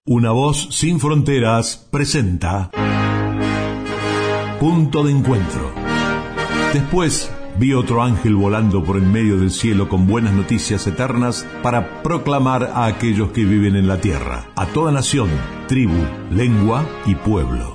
Una voz sin fronteras presenta Punto de Encuentro. Después vi otro ángel volando por en medio del cielo con buenas noticias eternas para proclamar a aquellos que viven en la tierra, a toda nación, tribu, lengua y pueblo.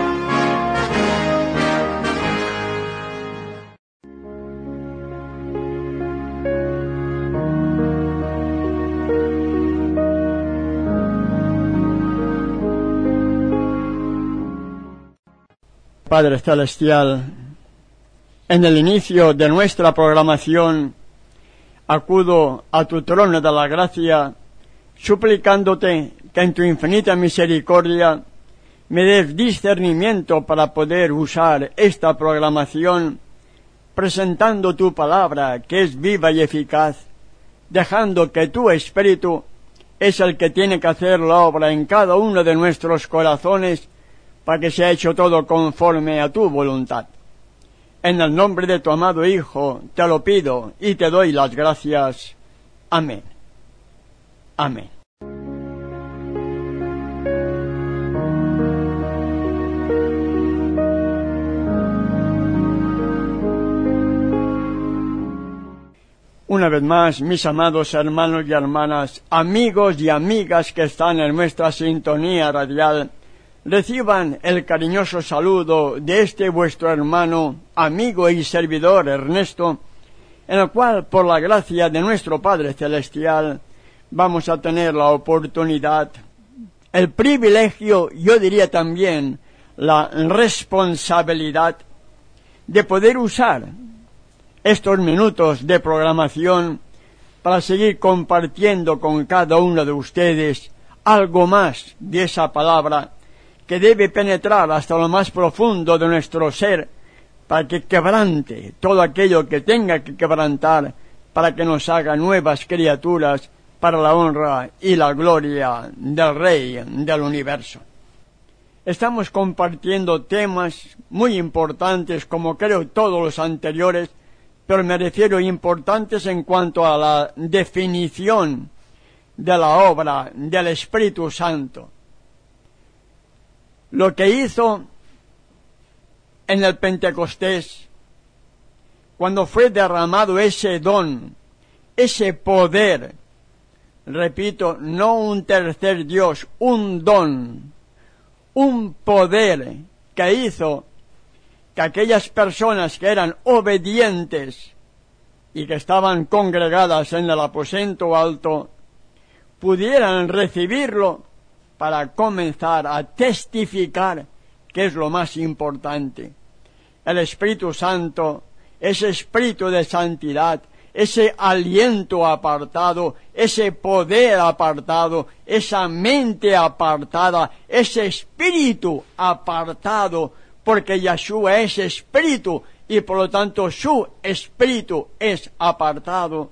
Padre Celestial, en el inicio de nuestra programación acudo a tu trono de la gracia, suplicándote que en tu infinita misericordia me des discernimiento para poder usar esta programación, presentando tu palabra que es viva y eficaz, dejando que tu Espíritu es el que tiene que hacer la obra en cada uno de nuestros corazones, para que sea hecho todo conforme a tu voluntad. En el nombre de tu amado Hijo te lo pido y te doy las gracias. Amén. Amén. Una vez más, mis amados hermanos y hermanas, amigos y amigas que están en nuestra sintonía radial, reciban el cariñoso saludo de este vuestro hermano, amigo y servidor Ernesto, en el cual, por la gracia de nuestro Padre Celestial, vamos a tener la oportunidad, el privilegio, yo diría también, la responsabilidad de poder usar estos minutos de programación para seguir compartiendo con cada uno de ustedes algo más de esa palabra que debe penetrar hasta lo más profundo de nuestro ser, para que quebrante todo aquello que tenga que quebrantar, para que nos haga nuevas criaturas para la honra y la gloria del Rey del universo. Estamos compartiendo temas muy importantes, como creo todos los anteriores, pero me refiero importantes en cuanto a la definición de la obra del Espíritu Santo. Lo que hizo en el Pentecostés, cuando fue derramado ese don, ese poder, repito, no un tercer Dios, un don, un poder que hizo que aquellas personas que eran obedientes y que estaban congregadas en el aposento alto, pudieran recibirlo para comenzar a testificar, que es lo más importante. El Espíritu Santo, ese espíritu de santidad, ese aliento apartado, ese poder apartado, esa mente apartada, ese espíritu apartado, porque Yeshua es espíritu y por lo tanto su espíritu es apartado.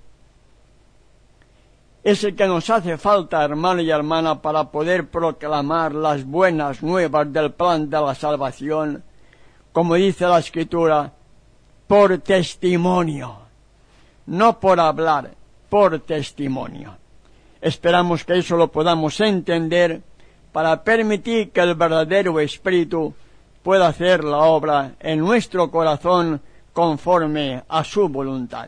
Es el que nos hace falta, hermano y hermana, para poder proclamar las buenas nuevas del plan de la salvación, como dice la Escritura, por testimonio, no por hablar, por testimonio. Esperamos que eso lo podamos entender para permitir que el verdadero Espíritu pueda hacer la obra en nuestro corazón conforme a su voluntad.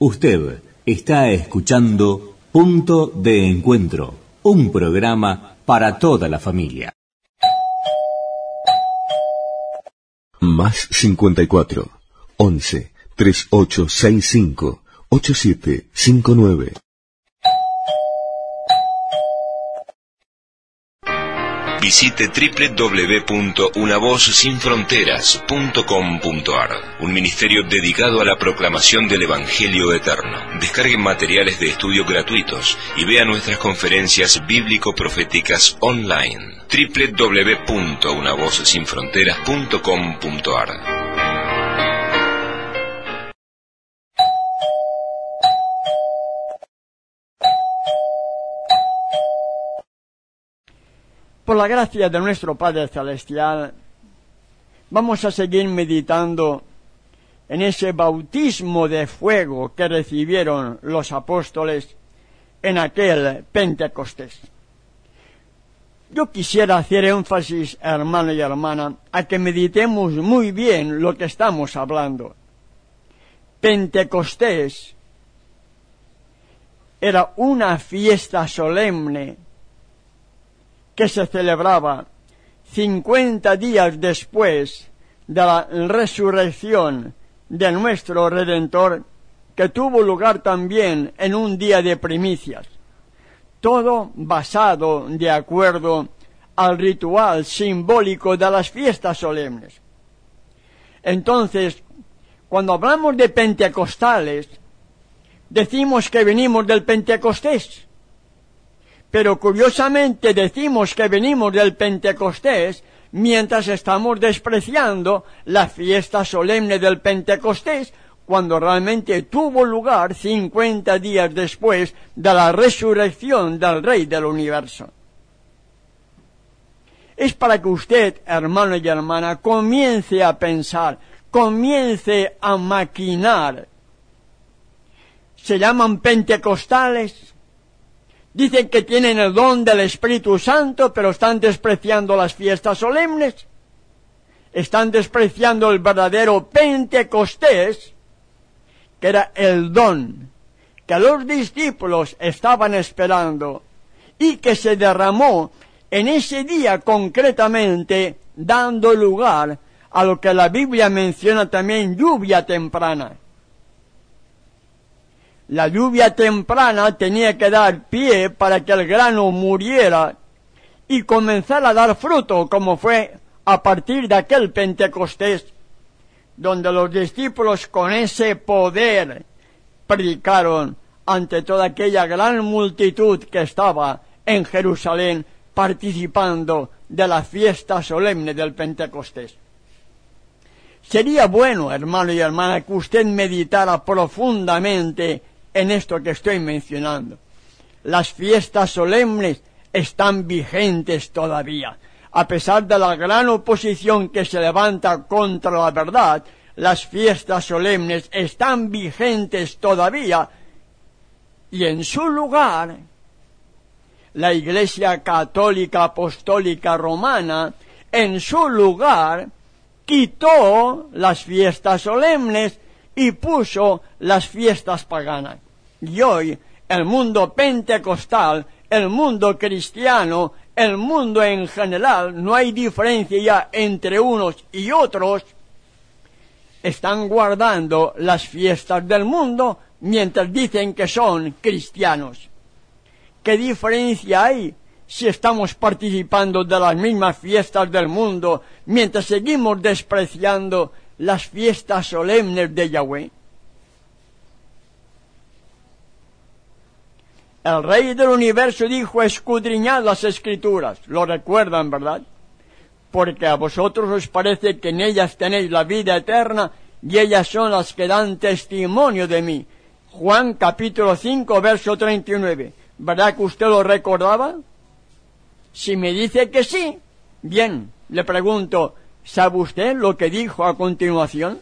Usted está escuchando Punto de Encuentro, un programa para toda la familia. Más 54 11 3865 8759. Visite www.unavozsinfronteras.com.ar, un ministerio dedicado a la proclamación del Evangelio eterno. Descarguen materiales de estudio gratuitos y vean nuestras conferencias bíblico-proféticas online. www.unavozsinfronteras.com.ar. Por la gracia de nuestro Padre Celestial, vamos a seguir meditando en ese bautismo de fuego que recibieron los apóstoles en aquel Pentecostés. Yo quisiera hacer énfasis, hermano y hermana, a que meditemos muy bien lo que estamos hablando. Pentecostés era una fiesta solemne que se celebraba 50 días después de la resurrección de nuestro Redentor, que tuvo lugar también en un día de primicias, todo basado de acuerdo al ritual simbólico de las fiestas solemnes. Entonces, cuando hablamos de pentecostales, decimos que venimos del Pentecostés. Pero curiosamente decimos que venimos del Pentecostés mientras estamos despreciando la fiesta solemne del Pentecostés, cuando realmente tuvo lugar 50 días después de la resurrección del Rey del Universo. Es para que usted, hermano y hermana, comience a pensar, comience a maquinar. Se llaman pentecostales. Dicen que tienen el don del Espíritu Santo, pero están despreciando las fiestas solemnes. Están despreciando el verdadero Pentecostés, que era el don que los discípulos estaban esperando y que se derramó en ese día concretamente, dando lugar a lo que la Biblia menciona también lluvia temprana. La lluvia temprana tenía que dar pie para que el grano muriera y comenzara a dar fruto, como fue a partir de aquel Pentecostés, donde los discípulos con ese poder predicaron ante toda aquella gran multitud que estaba en Jerusalén participando de la fiesta solemne del Pentecostés. Sería bueno, hermano y hermana, que usted meditara profundamente en esto que estoy mencionando. Las fiestas solemnes están vigentes todavía. A pesar de la gran oposición que se levanta contra la verdad, las fiestas solemnes están vigentes todavía. Y en su lugar, la Iglesia Católica Apostólica Romana, en su lugar, quitó las fiestas solemnes y puso las fiestas paganas. Y hoy el mundo pentecostal, el mundo cristiano, el mundo en general, no hay diferencia ya entre unos y otros, están guardando las fiestas del mundo mientras dicen que son cristianos. ¿Qué diferencia hay si estamos participando de las mismas fiestas del mundo mientras seguimos despreciando las fiestas solemnes de Yahweh? El Rey del Universo dijo: escudriñad las Escrituras. Lo recuerdan, ¿verdad? Porque a vosotros os parece que en ellas tenéis la vida eterna, y ellas son las que dan testimonio de mí. Juan capítulo 5, verso 39. ¿Verdad que usted lo recordaba? Si me dice que sí, bien, le pregunto, ¿sabe usted lo que dijo a continuación?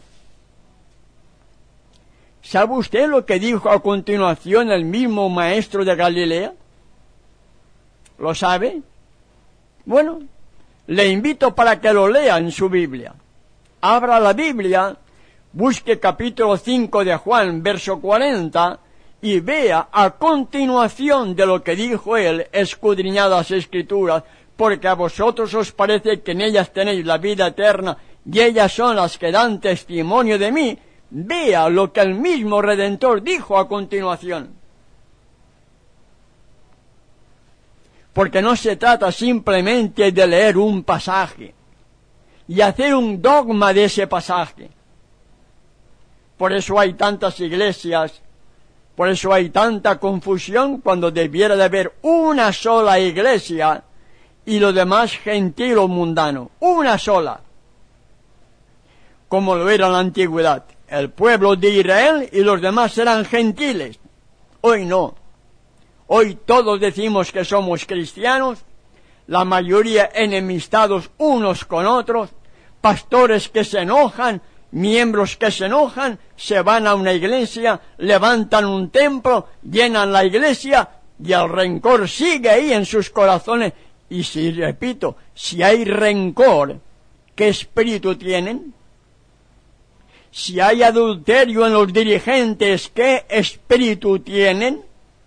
¿Sabe usted lo que dijo a continuación el mismo maestro de Galilea? ¿Lo sabe? Bueno, le invito para que lo lea en su Biblia. Abra la Biblia, Busque capítulo 5 de Juan, verso 40, y vea a continuación de lo que dijo él, escudriñad las Escrituras, porque a vosotros os parece que en ellas tenéis la vida eterna, y ellas son las que dan testimonio de mí. Vea lo que el mismo Redentor dijo a continuación. Porque no se trata simplemente de leer un pasaje y hacer un dogma de ese pasaje. Por eso hay tantas iglesias, por eso hay tanta confusión, cuando debiera de haber una sola iglesia y lo demás gentil o mundano. Una sola, como lo era en la antigüedad. El pueblo de Israel y los demás eran gentiles. Hoy no. Hoy todos decimos que somos cristianos, la mayoría enemistados unos con otros, pastores que se enojan, miembros que se enojan, se van a una iglesia, levantan un templo, llenan la iglesia y el rencor sigue ahí en sus corazones. Y si, repito, si hay rencor, ¿qué espíritu tienen? Si hay adulterio en los dirigentes, ¿qué espíritu tienen?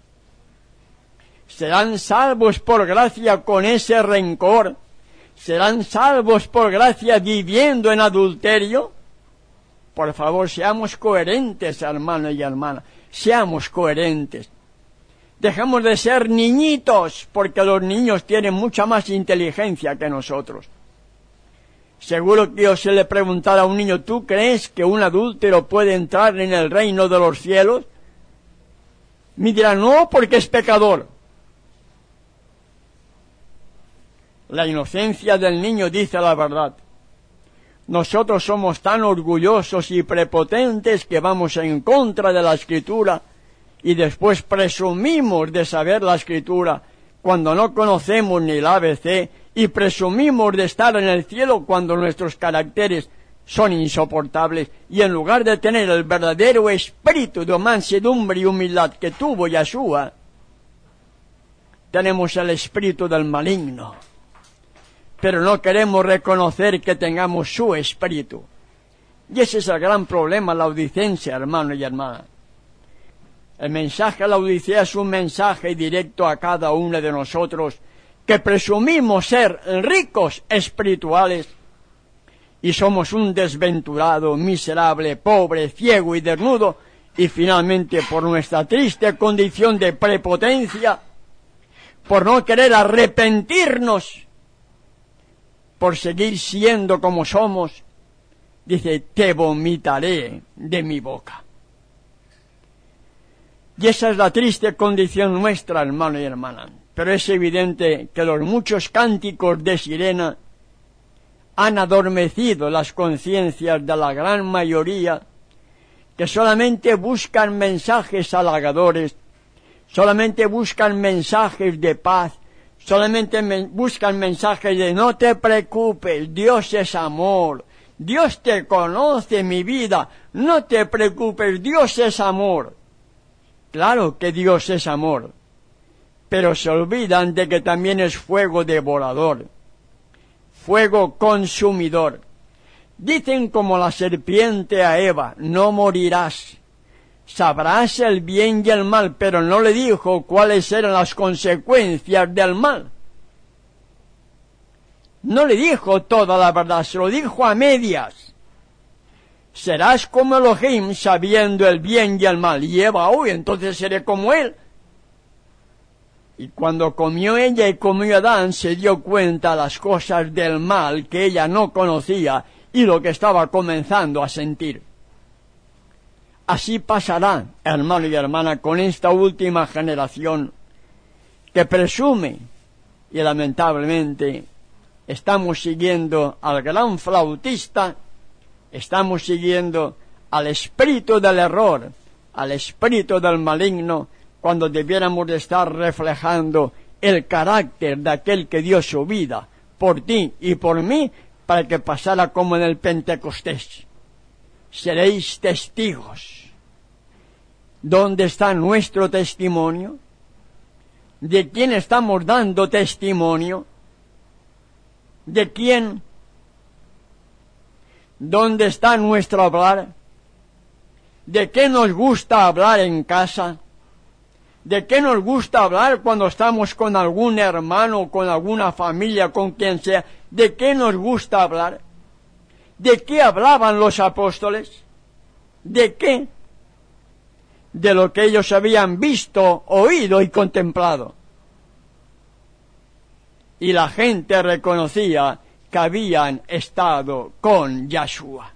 ¿Serán salvos por gracia con ese rencor? ¿Serán salvos por gracia viviendo en adulterio? Por favor, seamos coherentes, hermanos y hermanas. Seamos coherentes. Dejemos de ser niñitos, porque los niños tienen mucha más inteligencia que nosotros. Seguro que se le preguntara a un niño, ¿tú crees que un adúltero puede entrar en el reino de los cielos? Me dirá, no, porque es pecador. La inocencia del niño dice la verdad. Nosotros somos tan orgullosos y prepotentes que vamos en contra de la Escritura y después presumimos de saber la Escritura cuando no conocemos ni la ABC, y presumimos de estar en el cielo cuando nuestros caracteres son insoportables, y en lugar de tener el verdadero espíritu de mansedumbre y humildad que tuvo Yeshua, tenemos el espíritu del maligno. Pero no queremos reconocer que tengamos su espíritu. Y ese es el gran problema laodicense, hermanos y hermanas. El mensaje a la Odisea es un mensaje directo a cada uno de nosotros que presumimos ser ricos espirituales y somos un desventurado, miserable, pobre, ciego y desnudo, y finalmente por nuestra triste condición de prepotencia, por no querer arrepentirnos, por seguir siendo como somos, dice, te vomitaré de mi boca. Y esa es la triste condición nuestra, hermano y hermana. Pero es evidente que los muchos cánticos de sirena han adormecido las conciencias de la gran mayoría, que solamente buscan mensajes halagadores, solamente buscan mensajes de paz, solamente buscan mensajes de no te preocupes, Dios es amor, Dios te conoce mi vida, no te preocupes, Dios es amor. Claro que Dios es amor, pero se olvidan de que también es fuego devorador, fuego consumidor. Dicen como la serpiente a Eva, no morirás, sabrás el bien y el mal, pero no le dijo cuáles eran las consecuencias del mal. No le dijo toda la verdad, se lo dijo a medias. Serás como Elohim sabiendo el bien y el mal. Y Eva, uy, entonces seré como él. Y cuando comió ella y comió Adán, se dio cuenta de las cosas del mal que ella no conocía y lo que estaba comenzando a sentir. Así pasará, hermano y hermana, con esta última generación que presume, y lamentablemente estamos siguiendo al gran flautista, estamos siguiendo al espíritu del error, al espíritu del maligno, cuando debiéramos de estar reflejando el carácter de aquel que dio su vida por ti y por mí, para que pasara como en el Pentecostés. Seréis testigos. ¿Dónde está nuestro testimonio? ¿De quién estamos dando testimonio? ¿De quién? ¿Dónde está nuestro hablar? ¿De qué nos gusta hablar en casa? ¿De qué nos gusta hablar cuando estamos con algún hermano, con alguna familia, con quien sea? ¿De qué nos gusta hablar? ¿De qué hablaban los apóstoles? ¿De qué? De lo que ellos habían visto, oído y contemplado. Y la gente reconocía que habían estado con Yahshua.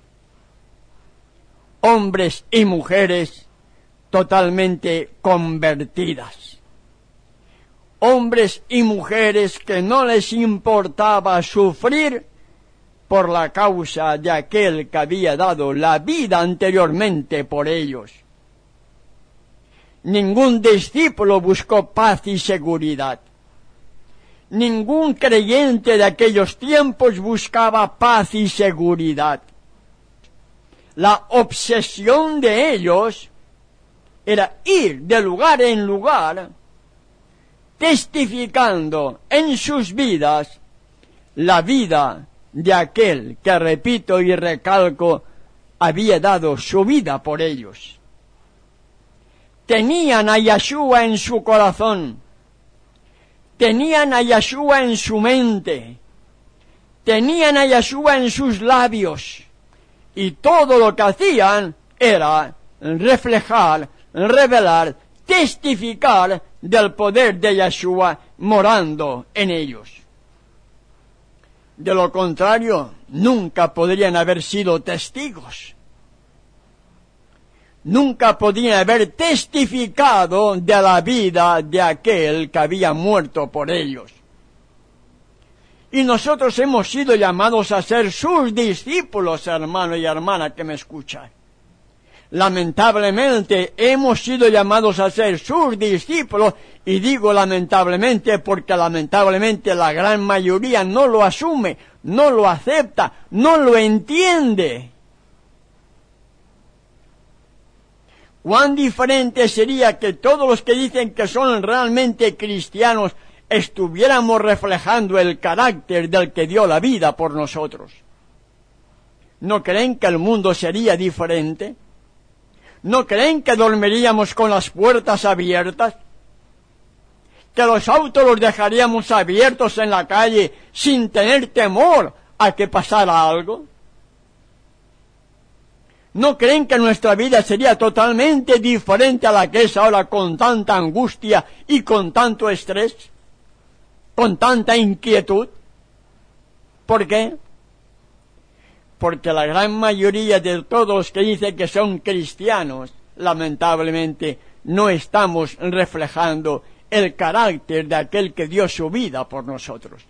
Hombres y mujeres totalmente convertidas. Hombres y mujeres que no les importaba sufrir por la causa de aquel que había dado la vida anteriormente por ellos. Ningún discípulo buscó paz y seguridad. Ningún creyente de aquellos tiempos buscaba paz y seguridad. La obsesión de ellos era ir de lugar en lugar, testificando en sus vidas la vida de aquel que, repito y recalco, había dado su vida por ellos. Tenían a Yahshua en su corazón, tenían a Yahshua en su mente, tenían a Yahshua en sus labios, y todo lo que hacían era reflejar, revelar, testificar del poder de Yahshua morando en ellos. De lo contrario, nunca podrían haber sido testigos. Nunca podían haber testificado de la vida de aquel que había muerto por ellos. Y nosotros hemos sido llamados a ser sus discípulos, hermano y hermana que me escuchan. Lamentablemente hemos sido llamados a ser sus discípulos, y digo lamentablemente porque lamentablemente la gran mayoría no lo asume, no lo acepta, no lo entiende. Cuán diferente sería que todos los que dicen que son realmente cristianos estuviéramos reflejando el carácter del que dio la vida por nosotros. ¿No creen que el mundo sería diferente? ¿No creen que dormiríamos con las puertas abiertas? ¿Que los autos los dejaríamos abiertos en la calle sin tener temor a que pasara algo? ¿No creen que nuestra vida sería totalmente diferente a la que es ahora, con tanta angustia y con tanto estrés, con tanta inquietud? ¿Por qué? Porque la gran mayoría de todos los que dicen que son cristianos, lamentablemente, no estamos reflejando el carácter de aquel que dio su vida por nosotros.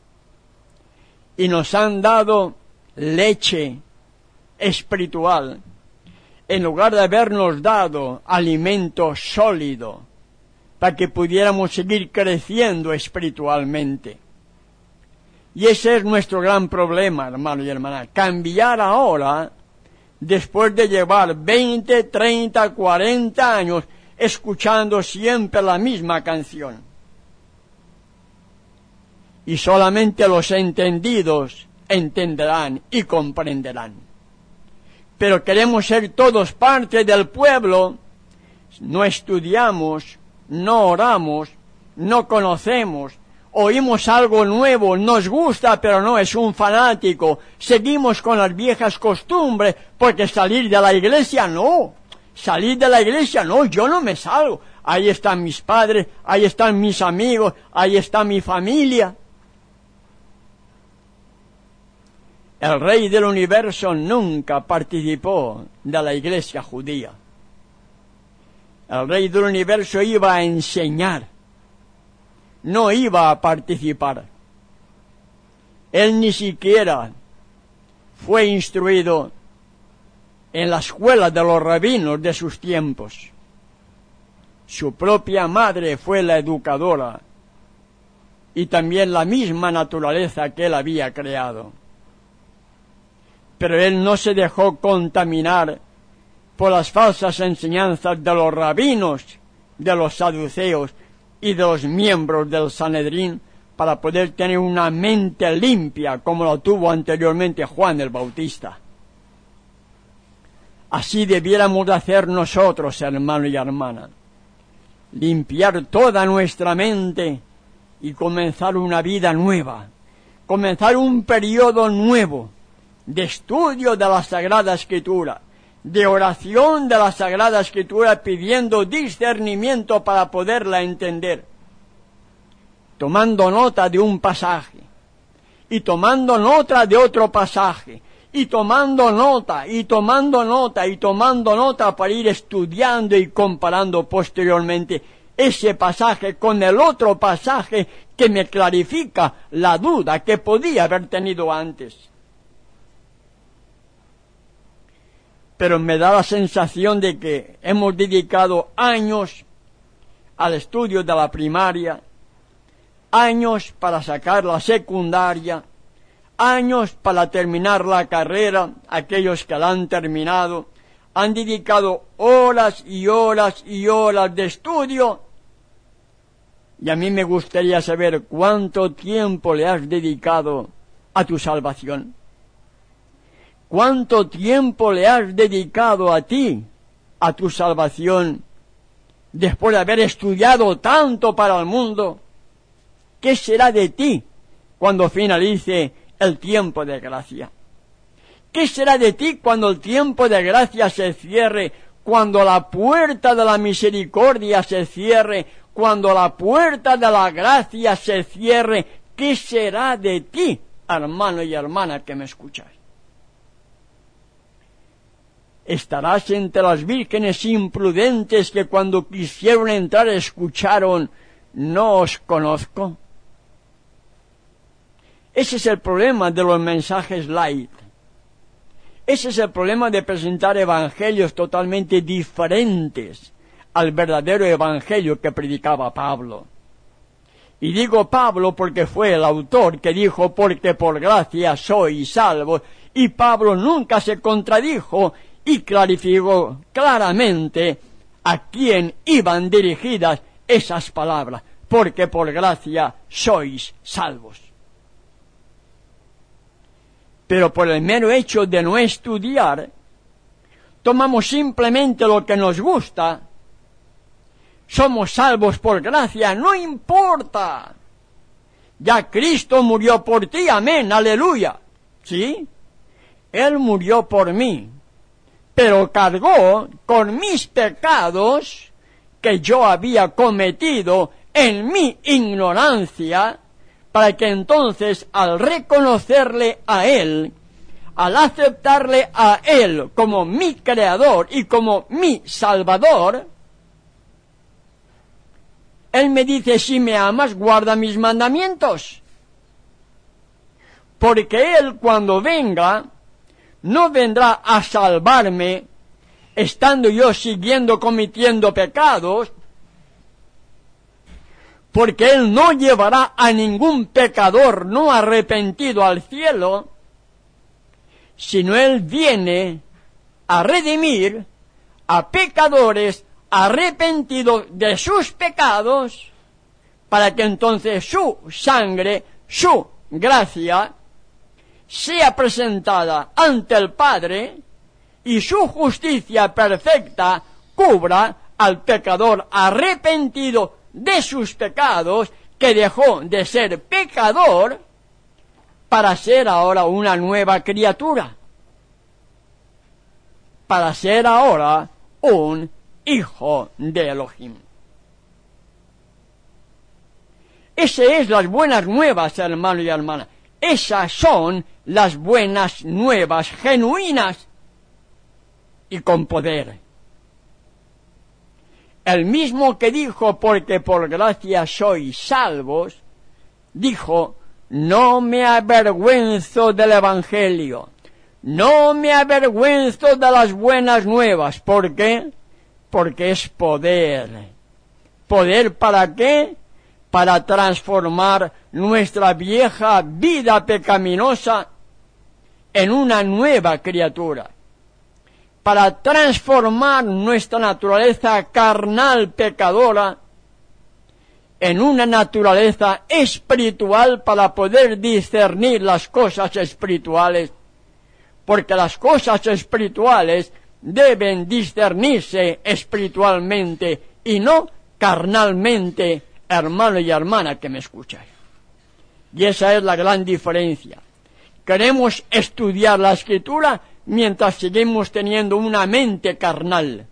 Y nos han dado leche espiritual, en lugar de habernos dado alimento sólido, para que pudiéramos seguir creciendo espiritualmente. Y ese es nuestro gran problema, hermano y hermana, cambiar ahora, después de llevar 20, 30, 40 años escuchando siempre la misma canción. Y solamente los entendidos entenderán y comprenderán. Pero queremos ser todos parte del pueblo, no estudiamos, no oramos, no conocemos, oímos algo nuevo, nos gusta, pero no es un fanático, seguimos con las viejas costumbres, porque salir de la iglesia no, yo no me salgo, ahí están mis padres, ahí están mis amigos, ahí está mi familia. El Rey del Universo nunca participó de la iglesia judía. El Rey del Universo iba a enseñar, no iba a participar. Él ni siquiera fue instruido en la escuela de los rabinos de sus tiempos. Su propia madre fue la educadora y también la misma naturaleza que él había creado. Pero él no se dejó contaminar por las falsas enseñanzas de los rabinos, de los saduceos y de los miembros del Sanedrín, para poder tener una mente limpia como lo tuvo anteriormente Juan el Bautista. Así debiéramos de hacer nosotros, hermano y hermana. Limpiar toda nuestra mente y comenzar una vida nueva. Comenzar un periodo nuevo de estudio de la Sagrada Escritura, de oración de la Sagrada Escritura, pidiendo discernimiento para poderla entender, tomando nota de un pasaje, y tomando nota de otro pasaje, y tomando nota, y tomando nota, y tomando nota para ir estudiando y comparando posteriormente ese pasaje con el otro pasaje que me clarifica la duda que podía haber tenido antes. Pero me da la sensación de que hemos dedicado años al estudio de la primaria, años para sacar la secundaria, años para terminar la carrera. Aquellos que la han terminado han dedicado horas y horas y horas de estudio, y a mí me gustaría saber cuánto tiempo le has dedicado a tu salvación. ¿Cuánto tiempo le has dedicado a ti, a tu salvación, después de haber estudiado tanto para el mundo? ¿Qué será de ti cuando finalice el tiempo de gracia? ¿Qué será de ti cuando el tiempo de gracia se cierre, cuando la puerta de la misericordia se cierre, cuando la puerta de la gracia se cierre? ¿Qué será de ti, hermano y hermana que me escuchas? ¿Estarás entre las vírgenes imprudentes que cuando quisieron entrar escucharon, no os conozco? Ese es el problema de los mensajes light. Ese es el problema de presentar evangelios totalmente diferentes al verdadero evangelio que predicaba Pablo. Y digo Pablo porque fue el autor que dijo, porque por gracia sois salvos. Y Pablo nunca se contradijo y clarificó claramente a quién iban dirigidas esas palabras, porque por gracia sois salvos. Pero por el mero hecho de no estudiar, tomamos simplemente lo que nos gusta. Somos salvos por gracia, no importa. Ya Cristo murió por ti, amén, aleluya. ¿Sí? Él murió por mí, pero cargó con mis pecados que yo había cometido en mi ignorancia, para que entonces, al reconocerle a Él, al aceptarle a Él como mi Creador y como mi Salvador, Él me dice, si me amas, guarda mis mandamientos. Porque Él, cuando venga, no vendrá a salvarme, estando yo siguiendo cometiendo pecados, porque Él no llevará a ningún pecador no arrepentido al cielo, sino Él viene a redimir a pecadores arrepentidos de sus pecados, para que entonces su sangre, su gracia, sea presentada ante el Padre, y su justicia perfecta cubra al pecador arrepentido de sus pecados, que dejó de ser pecador para ser ahora una nueva criatura, para ser ahora un hijo de Elohim. Esas es las buenas nuevas, hermano y hermana. Esas son las buenas nuevas genuinas y con poder. El mismo que dijo, porque por gracia sois salvos, dijo, no me avergüenzo del Evangelio, no me avergüenzo de las buenas nuevas. ¿Por qué? Porque es poder. ¿Poder para qué? Para transformar nuestra vieja vida pecaminosa en una nueva criatura, para transformar nuestra naturaleza carnal pecadora en una naturaleza espiritual, para poder discernir las cosas espirituales, porque las cosas espirituales deben discernirse espiritualmente y no carnalmente, hermano y hermana que me escucháis. Y esa es la gran diferencia. Queremos estudiar la Escritura mientras seguimos teniendo una mente carnal.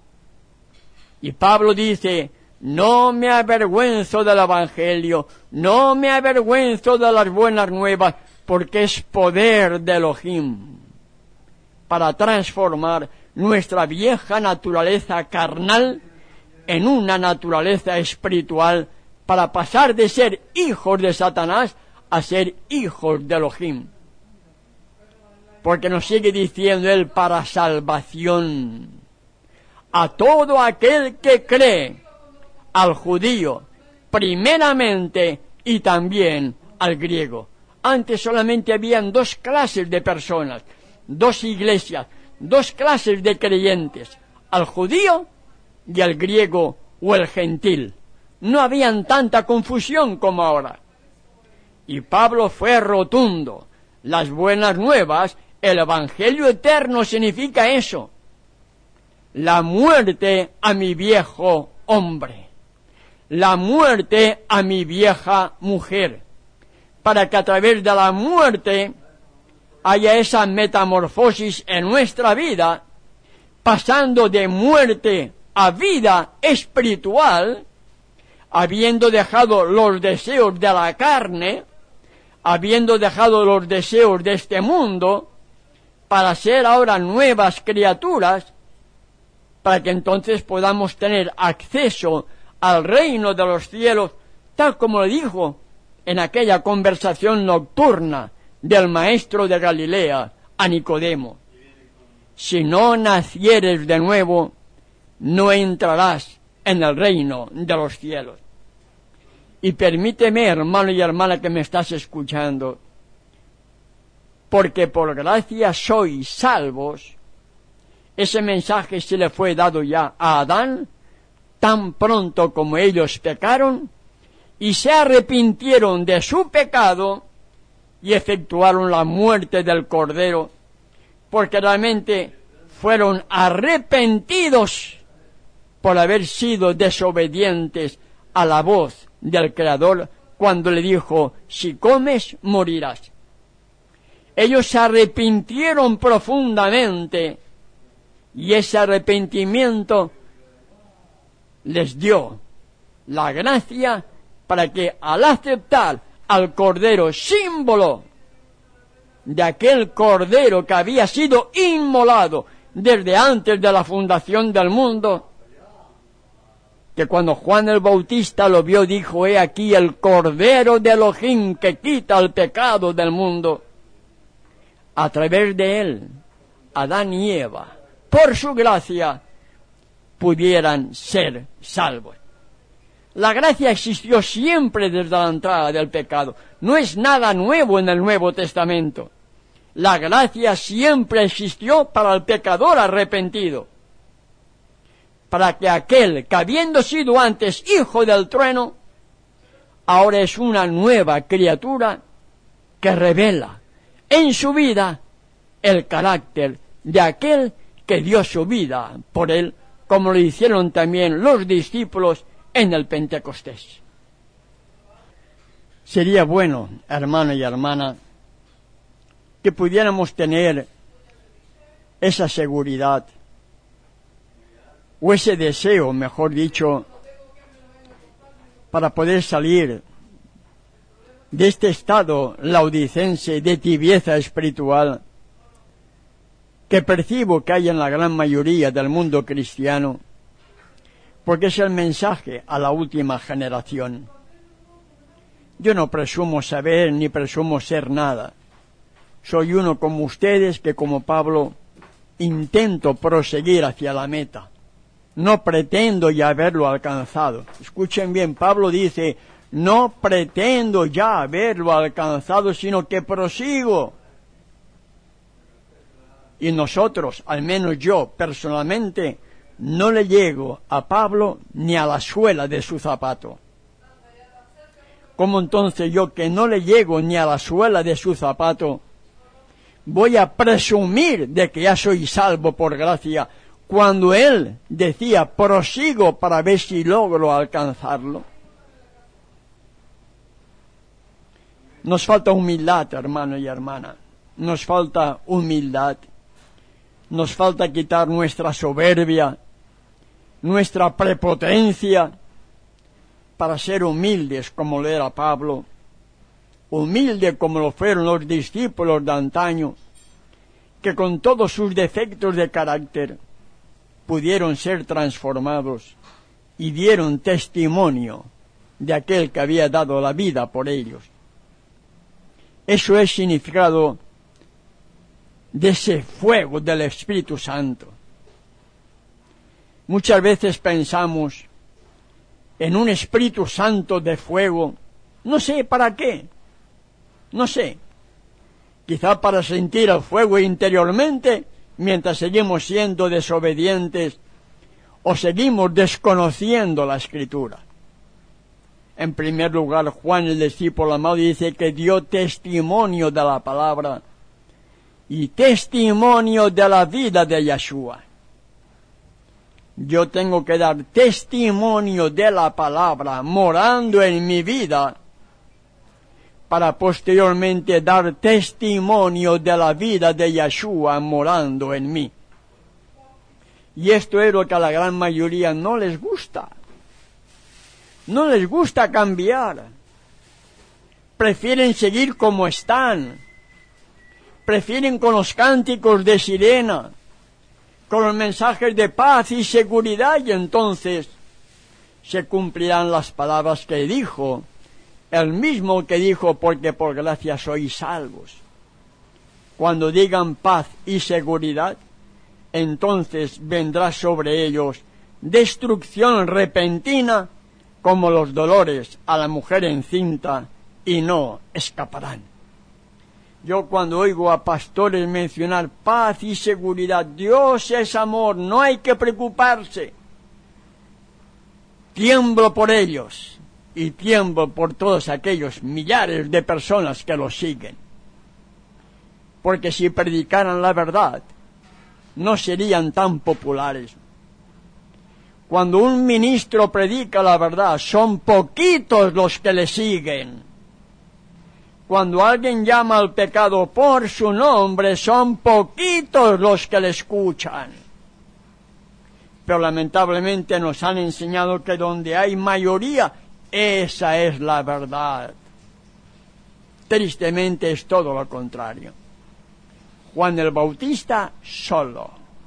Y Pablo dice, no me avergüenzo del Evangelio, no me avergüenzo de las buenas nuevas, porque es poder de Elohim para transformar nuestra vieja naturaleza carnal en una naturaleza espiritual, para pasar de ser hijos de Satanás a ser hijos de Elohim. Porque nos sigue diciendo él, para salvación a todo aquel que cree, al judío primeramente y también al griego. Antes solamente habían dos clases de personas, dos iglesias, dos clases de creyentes, al judío y al griego o el gentil. No habían tanta confusión como ahora. Y Pablo fue rotundo. Las buenas nuevas, el Evangelio eterno significa eso. La muerte a mi viejo hombre. La muerte a mi vieja mujer. Para que a través de la muerte haya esa metamorfosis en nuestra vida, pasando de muerte a vida espiritual, habiendo dejado los deseos de la carne, habiendo dejado los deseos de este mundo, para ser ahora nuevas criaturas, para que entonces podamos tener acceso al reino de los cielos, tal como lo dijo en aquella conversación nocturna del maestro de Galilea a Nicodemo. Si no nacieres de nuevo, no entrarás en el reino de los cielos. Y permíteme, hermano y hermana que me estás escuchando, porque por gracia sois salvos. Ese mensaje se le fue dado ya a Adán, tan pronto como ellos pecaron, y se arrepintieron de su pecado, y efectuaron la muerte del Cordero, porque realmente fueron arrepentidos por haber sido desobedientes a la voz del Creador, cuando le dijo, si comes, morirás. Ellos se arrepintieron profundamente, y ese arrepentimiento les dio la gracia para que, al aceptar al Cordero, símbolo de aquel Cordero que había sido inmolado desde antes de la fundación del mundo, que cuando Juan el Bautista lo vio, dijo, he aquí el Cordero de Elohim que quita el pecado del mundo. A través de él, Adán y Eva, por su gracia, pudieran ser salvos. La gracia existió siempre desde la entrada del pecado. No es nada nuevo en el Nuevo Testamento. La gracia siempre existió para el pecador arrepentido, para que aquel que habiendo sido antes hijo del trueno, ahora es una nueva criatura que revela en su vida el carácter de aquel que dio su vida por él, como lo hicieron también los discípulos en el Pentecostés. Sería bueno, hermano y hermana, que pudiéramos tener esa seguridad, o ese deseo, mejor dicho, para poder salir de este estado laodicense de tibieza espiritual que percibo que hay en la gran mayoría del mundo cristiano, porque es el mensaje a la última generación. Yo no presumo saber ni presumo ser nada. Soy uno como ustedes que, como Pablo, intento proseguir hacia la meta. No pretendo ya haberlo alcanzado. Escuchen bien, Pablo dice, no pretendo ya haberlo alcanzado, sino que prosigo. Y nosotros, al menos yo personalmente, no le llego a Pablo ni a la suela de su zapato. ¿Cómo entonces yo, que no le llego ni a la suela de su zapato, voy a presumir de que ya soy salvo por gracia, cuando Él decía, prosigo para ver si logro alcanzarlo? Nos falta humildad, hermano y hermana. Nos falta humildad. Nos falta quitar nuestra soberbia, nuestra prepotencia, para ser humildes como lo era Pablo, humilde como lo fueron los discípulos de antaño, que con todos sus defectos de carácter pudieron ser transformados y dieron testimonio de aquel que había dado la vida por ellos. Eso es significado de ese fuego del Espíritu Santo. Muchas veces pensamos en un Espíritu Santo de fuego, no sé para qué, no sé, quizá para sentir el fuego interiormente mientras seguimos siendo desobedientes o seguimos desconociendo la Escritura. En primer lugar, Juan, el discípulo amado, dice que dio testimonio de la palabra y testimonio de la vida de Yeshua. Yo tengo que dar testimonio de la palabra morando en mi vida para posteriormente dar testimonio de la vida de Yeshua morando en mí. Y esto es lo que a la gran mayoría no les gusta. No les gusta cambiar. Prefieren seguir como están. Prefieren con los cánticos de sirena, con los mensajes de paz y seguridad, y entonces se cumplirán las palabras que dijo, el mismo que dijo, porque por gracia sois salvos. Cuando digan paz y seguridad, entonces vendrá sobre ellos destrucción repentina, como los dolores a la mujer encinta, y no escaparán. Yo cuando oigo a pastores mencionar paz y seguridad, Dios es amor, no hay que preocuparse, tiemblo por ellos y tiemblo por todos aquellos millares de personas que los siguen. Porque si predicaran la verdad, no serían tan populares. Cuando un ministro predica la verdad, son poquitos los que le siguen. Cuando alguien llama al pecado por su nombre, son poquitos los que le escuchan. Pero lamentablemente nos han enseñado que donde hay mayoría, esa es la verdad. Tristemente es todo lo contrario. Juan el Bautista, solo.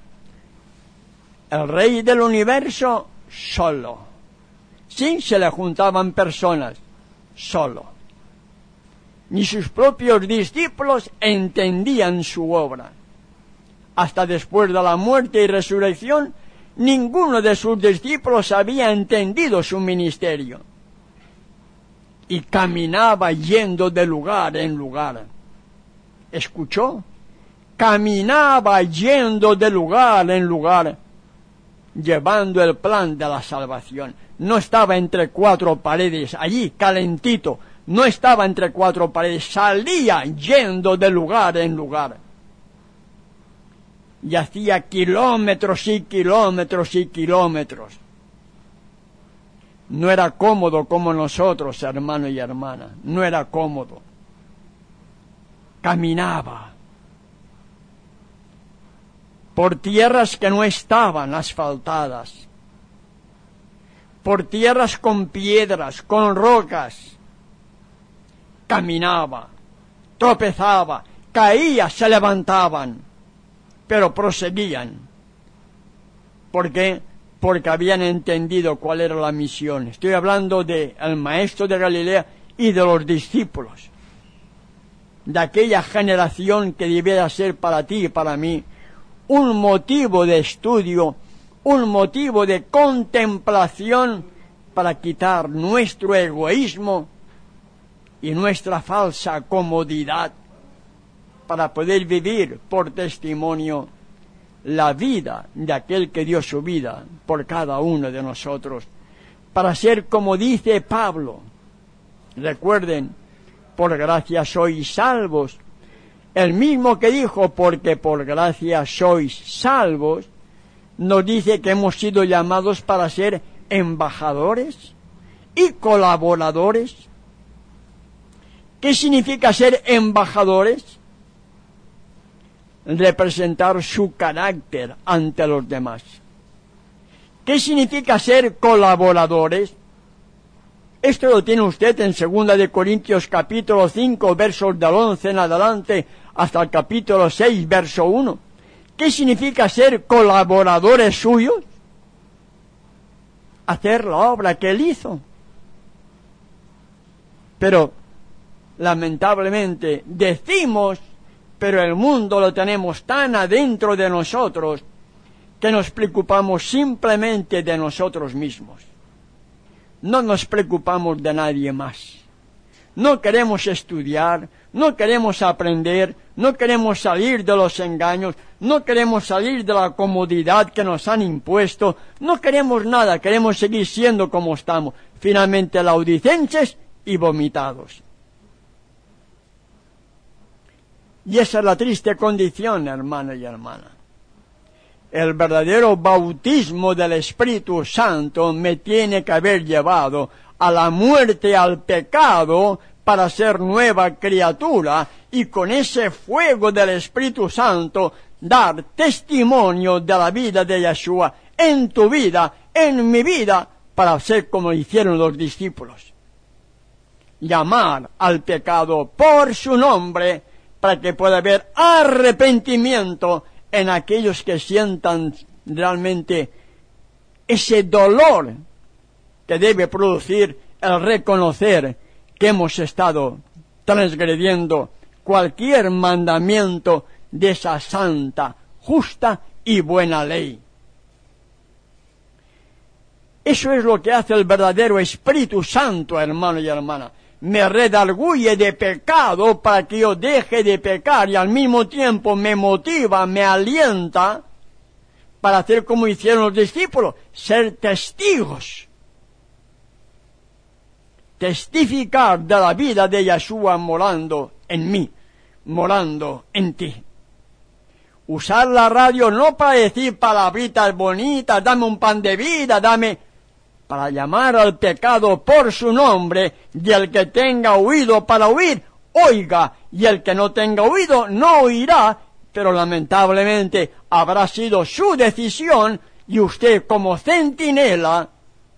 El Rey del universo, solo. Sí, se le juntaban personas, solo. Ni sus propios discípulos entendían su obra. Hasta después de la muerte y resurrección, ninguno de sus discípulos había entendido su ministerio. Y caminaba yendo de lugar en lugar. ¿Escuchó? Caminaba yendo de lugar en lugar, llevando el plan de la salvación. No estaba entre cuatro paredes, allí calentito. No estaba entre cuatro paredes, salía yendo de lugar en lugar. Y hacía kilómetros y kilómetros y kilómetros. No era cómodo como nosotros, hermano y hermana, no era cómodo. Caminaba por tierras que no estaban asfaltadas, por tierras con piedras, con rocas. Caminaba, tropezaba, caía, se levantaban, pero proseguían. ¿Por qué? Porque habían entendido cuál era la misión. Estoy hablando del maestro de Galilea y de los discípulos, de aquella generación que debiera ser para ti y para mí un motivo de estudio, un motivo de contemplación para quitar nuestro egoísmo y nuestra falsa comodidad, para poder vivir por testimonio la vida de aquel que dio su vida por cada uno de nosotros, para ser como dice Pablo. Recuerden, por gracia sois salvos, El mismo que dijo, porque por gracia sois salvos, nos dice que hemos sido llamados para ser embajadores y colaboradores. ¿Qué significa ser embajadores? Representar su carácter ante los demás. ¿Qué significa ser colaboradores? Esto lo tiene usted en 2 de Corintios capítulo 5, versos del 11 en adelante, hasta el capítulo 6, verso 1. ¿Qué significa ser colaboradores suyos? Hacer la obra que él hizo. Pero, lamentablemente, decimos, pero el mundo lo tenemos tan adentro de nosotros, que nos preocupamos simplemente de nosotros mismos. No nos preocupamos de nadie más. No queremos estudiar, no queremos aprender, no queremos salir de los engaños, no queremos salir de la comodidad que nos han impuesto, no queremos nada, queremos seguir siendo como estamos, finalmente laudicenses y vomitados. Y esa es la triste condición, hermano y hermana. El verdadero bautismo del Espíritu Santo me tiene que haber llevado a la muerte al pecado para ser nueva criatura y con ese fuego del Espíritu Santo dar testimonio de la vida de Yeshua en tu vida, en mi vida, para ser como hicieron los discípulos. Llamar al pecado por su nombre para que pueda haber arrepentimiento en aquellos que sientan realmente ese dolor que debe producir el reconocer que hemos estado transgrediendo cualquier mandamiento de esa santa, justa y buena ley. Eso es lo que hace el verdadero Espíritu Santo, hermano y hermana. Me redarguye de pecado para que yo deje de pecar y al mismo tiempo me motiva, me alienta para hacer como hicieron los discípulos, ser testigos. Testificar de la vida de Yeshua morando en mí, morando en ti. Usar la radio no para decir palabritas bonitas, dame un pan de vida, para llamar al pecado por su nombre, y el que tenga oído para oír, oiga, y el que no tenga oído, no oirá, pero lamentablemente habrá sido su decisión, y usted como centinela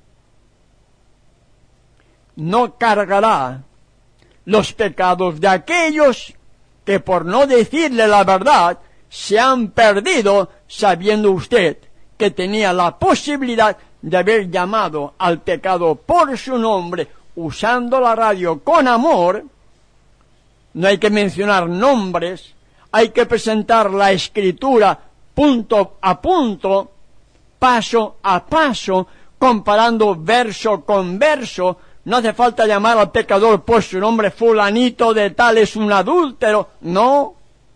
no cargará los pecados de aquellos que por no decirle la verdad se han perdido, sabiendo usted que tenía la posibilidad de haber llamado al pecado por su nombre, usando la radio con amor. No hay que mencionar nombres, hay que presentar la Escritura punto a punto, paso a paso, comparando verso con verso. No hace falta llamar al pecador por su nombre, fulanito de tal es un adúltero, no.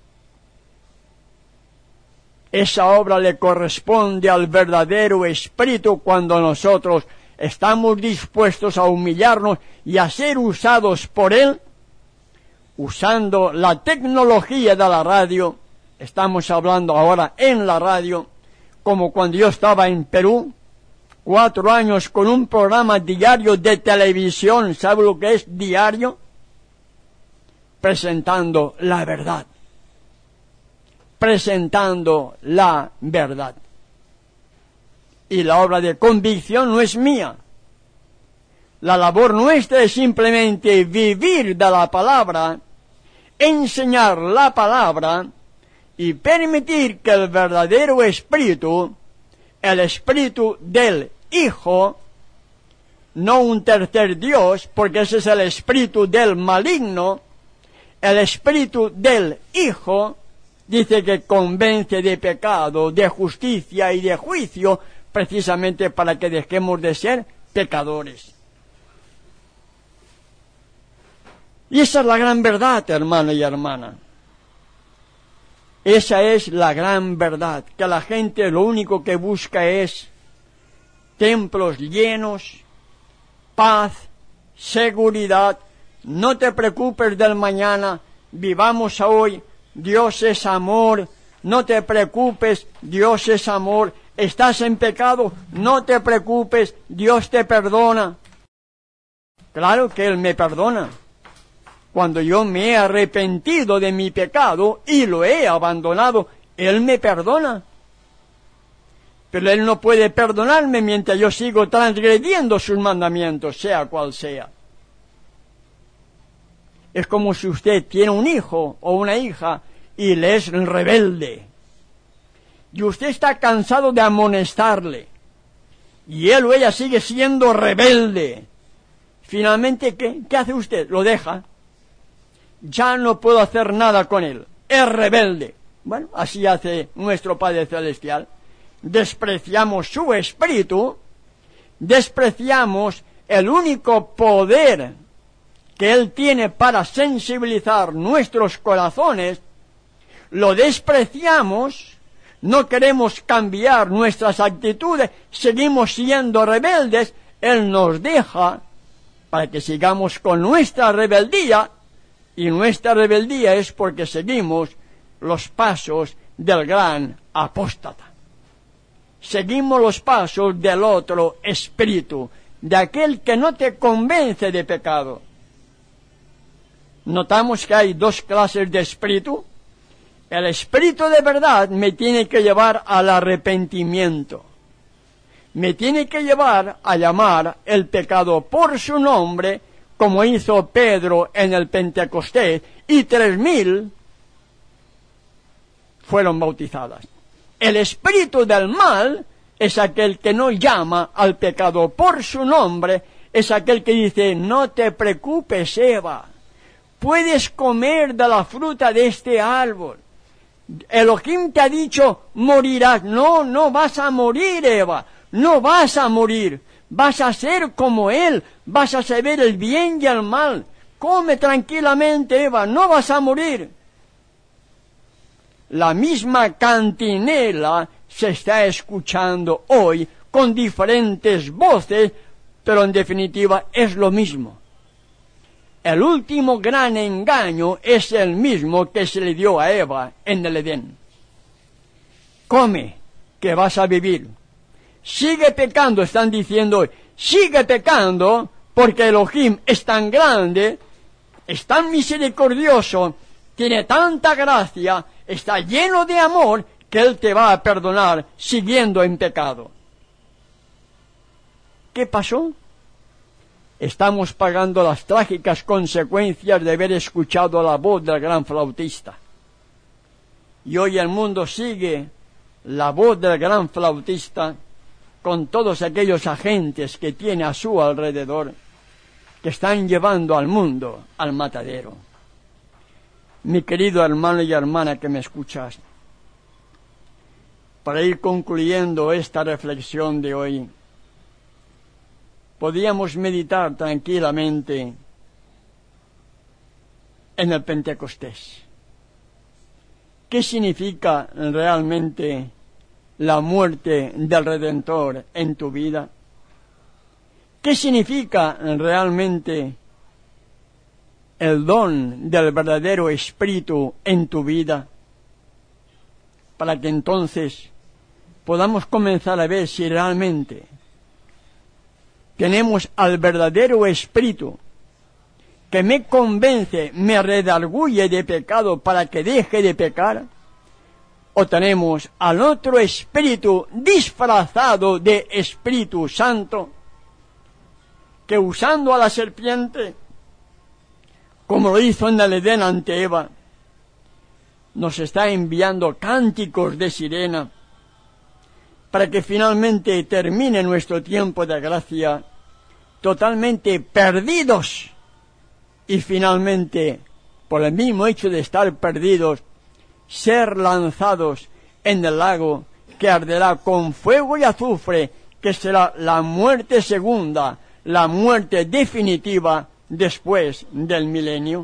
Esa obra le corresponde al verdadero Espíritu cuando nosotros estamos dispuestos a humillarnos y a ser usados por Él, usando la tecnología de la radio. Estamos hablando ahora en la radio, como cuando yo estaba en Perú, 4 años con un programa diario de televisión. ¿Sabe lo que es diario? Presentando la verdad. Presentando la verdad. Y la obra de convicción no es mía. La labor nuestra es simplemente vivir de la palabra, enseñar la palabra y permitir que el verdadero Espíritu, el Espíritu del Hijo, no un tercer Dios, porque ese es el espíritu del maligno, el Espíritu del Hijo, dice que convence de pecado, de justicia y de juicio, precisamente para que dejemos de ser pecadores. Y esa es la gran verdad, hermano y hermana. Esa es la gran verdad, que la gente lo único que busca es templos llenos, paz, seguridad. No te preocupes del mañana, vivamos a hoy, Dios es amor, no te preocupes, Dios es amor. Estás en pecado, no te preocupes, Dios te perdona. Claro que Él me perdona. Cuando yo me he arrepentido de mi pecado y lo he abandonado, Él me perdona. Pero Él no puede perdonarme mientras yo sigo transgrediendo sus mandamientos, sea cual sea. Es como si usted tiene un hijo o una hija y le es rebelde. Y usted está cansado de amonestarle. Y él o ella sigue siendo rebelde. Finalmente, ¿qué hace usted? Lo deja. Ya no puedo hacer nada con él. Es rebelde. Bueno, así hace nuestro Padre Celestial. Despreciamos su espíritu. Despreciamos el único poder que Él tiene para sensibilizar nuestros corazones. Lo despreciamos. No queremos cambiar nuestras actitudes, seguimos siendo rebeldes, Él nos deja para que sigamos con nuestra rebeldía, y nuestra rebeldía es porque seguimos los pasos del gran apóstata. Seguimos los pasos del otro espíritu, de aquel que no te convence de pecado. Notamos que hay dos clases de espíritu. El espíritu de verdad me tiene que llevar al arrepentimiento. Me tiene que llevar a llamar el pecado por su nombre, como hizo Pedro en el Pentecostés, y 3,000 fueron bautizadas. El espíritu del mal es aquel que no llama al pecado por su nombre, es aquel que dice, no te preocupes, Eva, puedes comer de la fruta de este árbol. Elohim te ha dicho, morirás. No, no vas a morir, Eva. No vas a morir. Vas a ser como Él. Vas a saber el bien y el mal. Come tranquilamente, Eva. No vas a morir. La misma cantinela se está escuchando hoy con diferentes voces, pero en definitiva es lo mismo. El último gran engaño es el mismo que se le dio a Eva en el Edén. Come, que vas a vivir. Sigue pecando, están diciendo hoy. Sigue pecando, porque Elohim es tan grande, es tan misericordioso, tiene tanta gracia, está lleno de amor, que Él te va a perdonar siguiendo en pecado. ¿Qué pasó? Estamos pagando las trágicas consecuencias de haber escuchado la voz del gran flautista. Y hoy el mundo sigue la voz del gran flautista con todos aquellos agentes que tiene a su alrededor, que están llevando al mundo al matadero. Mi querido hermano y hermana que me escuchas, para ir concluyendo esta reflexión de hoy, podíamos meditar tranquilamente en el Pentecostés. ¿Qué significa realmente la muerte del Redentor en tu vida? ¿Qué significa realmente el don del verdadero Espíritu en tu vida? Para que entonces podamos comenzar a ver si realmente tenemos al verdadero Espíritu que me convence, me redarguye de pecado para que deje de pecar, o tenemos al otro Espíritu disfrazado de Espíritu Santo, que usando a la serpiente, como lo hizo en el Edén ante Eva, nos está enviando cánticos de sirena, para que finalmente termine nuestro tiempo de gracia totalmente perdidos, y finalmente, por el mismo hecho de estar perdidos, ser lanzados en el lago que arderá con fuego y azufre, que será la muerte segunda, la muerte definitiva después del milenio.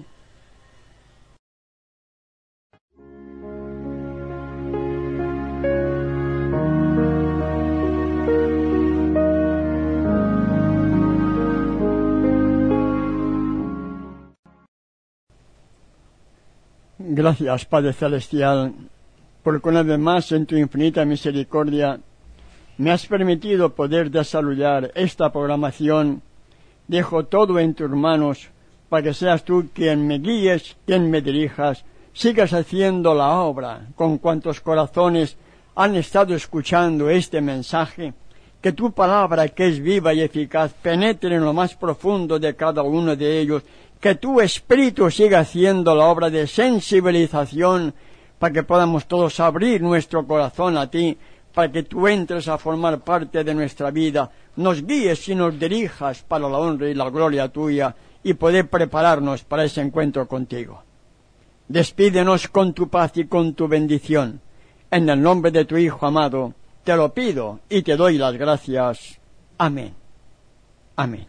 Gracias, Padre Celestial, porque una vez más en tu infinita misericordia me has permitido poder desarrollar esta programación. Dejo todo en tus manos para que seas tú quien me guíes, quien me dirijas, sigas haciendo la obra con cuantos corazones han estado escuchando este mensaje, que tu palabra, que es viva y eficaz, penetre en lo más profundo de cada uno de ellos, que tu Espíritu siga haciendo la obra de sensibilización para que podamos todos abrir nuestro corazón a ti, para que tú entres a formar parte de nuestra vida, nos guíes y nos dirijas para la honra y la gloria tuya y poder prepararnos para ese encuentro contigo. Despídenos con tu paz y con tu bendición. En el nombre de tu Hijo amado, te lo pido y te doy las gracias. Amén. Amén.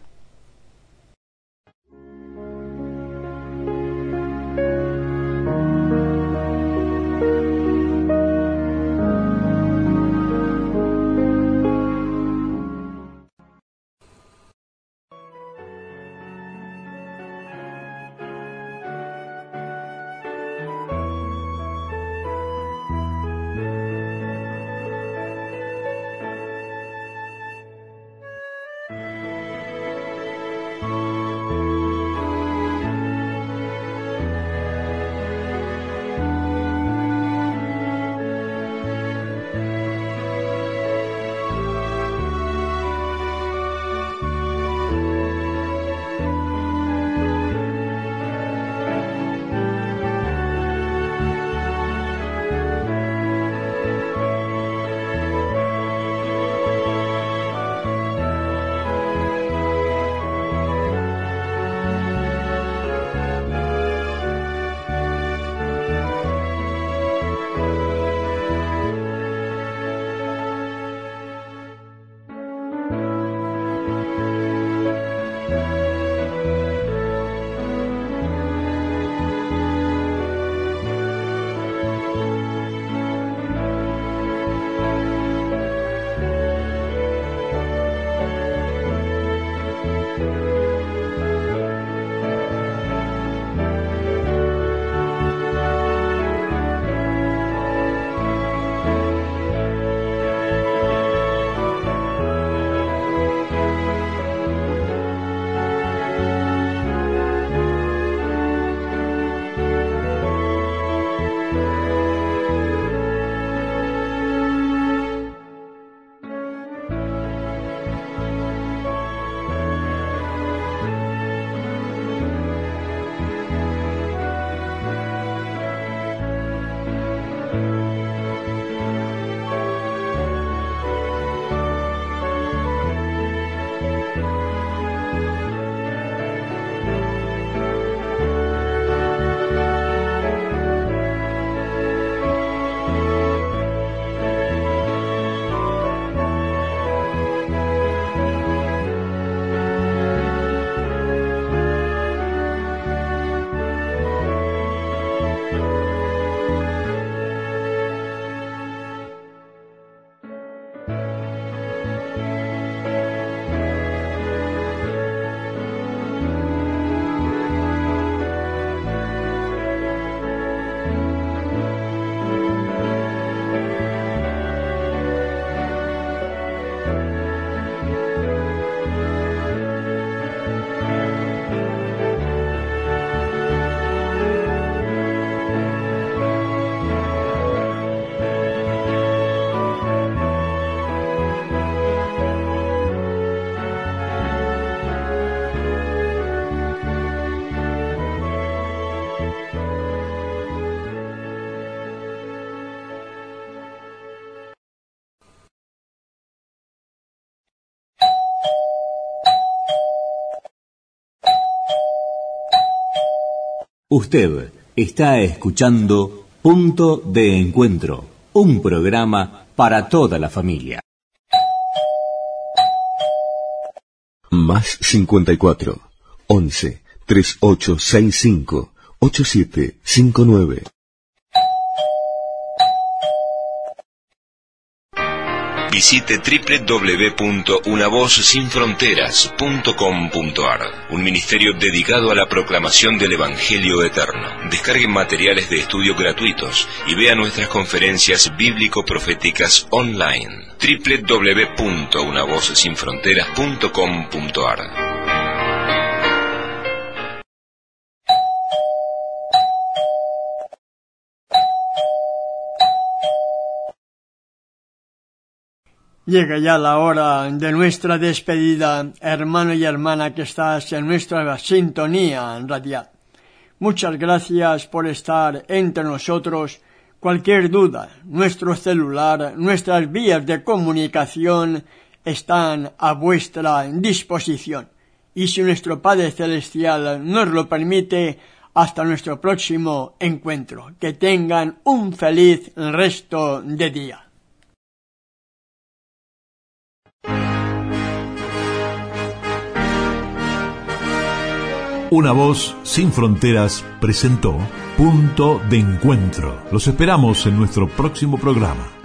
Usted está escuchando Punto de Encuentro, un programa para toda la familia. Más 54 11 3865 8759. Visite www.unavozsinfronteras.com.ar, un ministerio dedicado a la proclamación del Evangelio Eterno. Descarguen materiales de estudio gratuitos y vea nuestras conferencias bíblico-proféticas online. www.unavozsinfronteras.com.ar. Llega ya la hora de nuestra despedida, hermano y hermana que estás en nuestra sintonía radial. Muchas gracias por estar entre nosotros. Cualquier duda, nuestro celular, nuestras vías de comunicación están a vuestra disposición. Y si nuestro Padre Celestial nos lo permite, hasta nuestro próximo encuentro. Que tengan un feliz resto de día. Una Voz Sin Fronteras presentó Punto de Encuentro. Los esperamos en nuestro próximo programa.